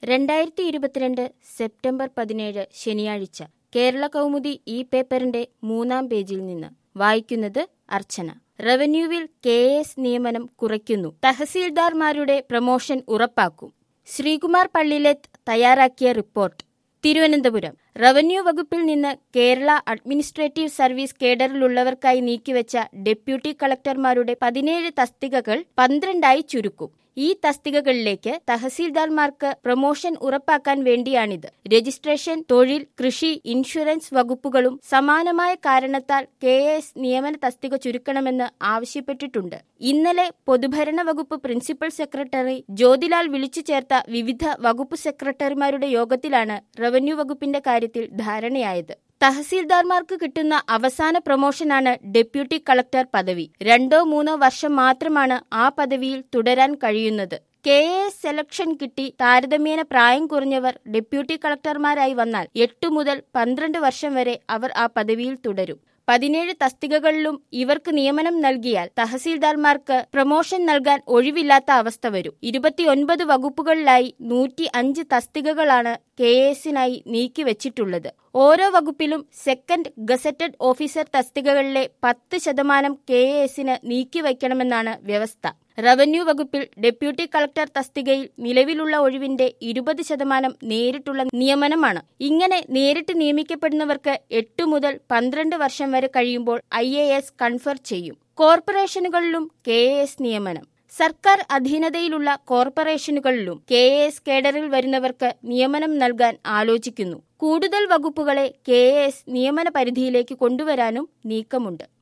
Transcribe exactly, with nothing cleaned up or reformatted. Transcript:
രണ്ടായിരത്തി ഇരുപത്തിരണ്ട് സെപ്റ്റംബർ പതിനേഴ് ശനിയാഴ്ച കേരള കൗമുദി ഈ പേപ്പറിന്റെ മൂന്നാം പേജിൽ നിന്ന് വായിക്കുന്നത് അർച്ചന. റവന്യൂവിൽ കെ എസ് നിയമനം കുറയ്ക്കുന്നു, തഹസീൽദാർമാരുടെ പ്രമോഷൻ ഉറപ്പാക്കും. ശ്രീകുമാർ പള്ളിലേത്ത് തയ്യാറാക്കിയ റിപ്പോർട്ട്. തിരുവനന്തപുരം. റവന്യൂ വകുപ്പിൽ നിന്ന് കേരള അഡ്മിനിസ്ട്രേറ്റീവ് സർവീസ് കേഡറിലുള്ളവർക്കായി നീക്കിവെച്ച ഡെപ്യൂട്ടി കളക്ടർമാരുടെ പതിനേഴ് തസ്തികകൾ പന്ത്രണ്ടായി ചുരുക്കും. ഈ തസ്തികകളിലേക്ക് തഹസീൽദാർമാർക്ക് പ്രമോഷൻ ഉറപ്പാക്കാൻ വേണ്ടിയാണിത്. രജിസ്ട്രേഷൻ, തൊഴിൽ, കൃഷി, ഇൻഷുറൻസ് വകുപ്പുകളും സമാനമായ കാരണത്താൽ കെ എസ് നിയമന തസ്തിക ചുരുക്കണമെന്ന് ആവശ്യപ്പെട്ടിട്ടുണ്ട്. ഇന്നലെ പൊതുഭരണ വകുപ്പ് പ്രിൻസിപ്പൽ സെക്രട്ടറി ജ്യോതിലാൽ വിളിച്ചു ചേർത്ത വിവിധ വകുപ്പ് സെക്രട്ടറിമാരുടെ യോഗത്തിലാണ് റവന്യൂ വകുപ്പിന്റെ കാര്യത്തിൽ ധാരണയായത്. തഹസീൽദാർമാർക്ക് കിട്ടുന്ന അവസാന പ്രമോഷനാണ് ഡെപ്യൂട്ടി കളക്ടർ പദവി. രണ്ടോ മൂന്നോ വർഷം മാത്രമാണ് ആ പദവിയിൽ തുടരാൻ കഴിയുന്നത്. കെ എസ് സെലക്ഷൻ കിട്ടി താരതമ്യേന പ്രായം കുറഞ്ഞവർ ഡെപ്യൂട്ടി കളക്ടർമാരായി വന്നാൽ എട്ടു മുതൽ പന്ത്രണ്ട് വർഷം വരെ അവർ ആ പദവിയിൽ തുടരും. പതിനേഴ് തസ്തികകളിലും ഇവർക്ക് നിയമനം നൽകിയാൽ തഹസീൽദാർമാർക്ക് പ്രമോഷൻ നൽകാൻ ഒഴിവില്ലാത്ത അവസ്ഥ വരും. ഇരുപത്തിയൊൻപത് വകുപ്പുകളിലായി നൂറ്റി അഞ്ച് തസ്തികകളാണ് കെ എസിനായി നീക്കിവച്ചിട്ടുള്ളത്. ഓരോ വകുപ്പിലും സെക്കൻഡ് ഗസറ്റഡ് ഓഫീസർ തസ്തികകളിലെ പത്ത് ശതമാനം കെ എസിന് നീക്കിവയ്ക്കണമെന്നാണ് വ്യവസ്ഥ. റവന്യൂ വകുപ്പിൽ ഡെപ്യൂട്ടി കളക്ടർ തസ്തികയിൽ നിലവിലുള്ള ഒഴിവിന്റെ ഇരുപത് ശതമാനം നേരിട്ടുള്ള നിയമനമാണ്. ഇങ്ങനെ നേരിട്ട് നിയമിക്കപ്പെടുന്നവർക്ക് എട്ടു മുതൽ പന്ത്രണ്ട് വർഷം വരെ കഴിയുമ്പോൾ ഐ എ എസ് കൺഫർ ചെയ്യും. കോർപ്പറേഷനുകളിലും കെ എസ് നിയമനം. സർക്കാർ അധീനതയിലുള്ള കോർപ്പറേഷനുകളിലും കെ എസ് കേഡറിൽ വരുന്നവർക്ക് നിയമനം നൽകാൻ ആലോചിക്കുന്നു. കൂടുതൽ വകുപ്പുകളെ കെ എസ് നിയമന പരിധിയിലേക്ക് കൊണ്ടുവരാനും നീക്കമുണ്ട്.